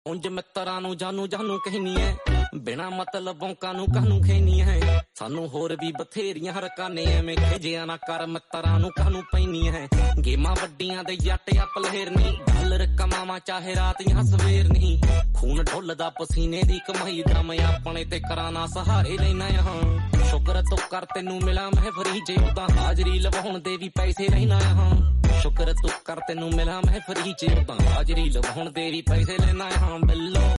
ਉਂਝ ਮਿੱਤਰਾਂ ਨੂੰ ਜਾਨੂ ਜਾਨੂ ਕਹਿਨੀ ਐ, ਬਿਨਾ ਮਤਲਬੋਂ ਕਾਨੂੰ ਖੈਨੀ ਐ। ਸਾਨੂੰ ਹੋਰ ਵੀ ਬਥੇਰੀਆਂ ਹਰਕਾਨੇ ਐਵੇਂ ਖਿਜਿਆ ਨਾ ਕਰ, ਮਿੱਤਰਾਂ ਨੂੰ ਕਾਨੂੰ ਪੈਨੀ ਐ। ਗੇਮਾਂ ਵੱਡੀਆਂ ਦੇ ਜੱਟ ਆ ਪਲੇਰ ਨਹੀਂ, ਡਾਲਰ ਕਮਾਵਾਂ ਚਾਹੇ ਰਾਤ ਜਾਂ ਸਵੇਰ ਨਹੀਂ। ਖੂਨ ਢੁੱਲਦਾ ਪਸੀਨੇ ਦੀ ਕਮਾਈ ਦਾ, ਮੈਂ ਆਪਣੇ ਤੇ ਕਰਾਨਾ ਸਹਾਰੇ ਲੈਣਾ ਹਾਂ। ਸ਼ੁਕਰ ਤੂੰ ਕਰ ਤੈਨੂੰ ਮਿਲਾਂ ਮੈਂ ਫਰੀ, ਜੇ ਉਦਾਂ ਹਾਜ਼ਰੀ ਲਵਾਉਣ ਦੇ ਵੀ ਪੈਸੇ ਲੈਣਾ ਹਾਂ। ਸ਼ੁਕਰ ਤੂੰ ਕਰ ਤੈਨੂੰ ਮਿਲਾਂ ਮੈਂ ਫਰੀ, ਜੇ ਉਦਾਂ ਹਾਜ਼ਰੀ ਲਵਾਉਣ ਦੇ ਵੀ ਪੈਸੇ ਲੈਣਾ ਹਾਂ। ਬਿੱਲੋ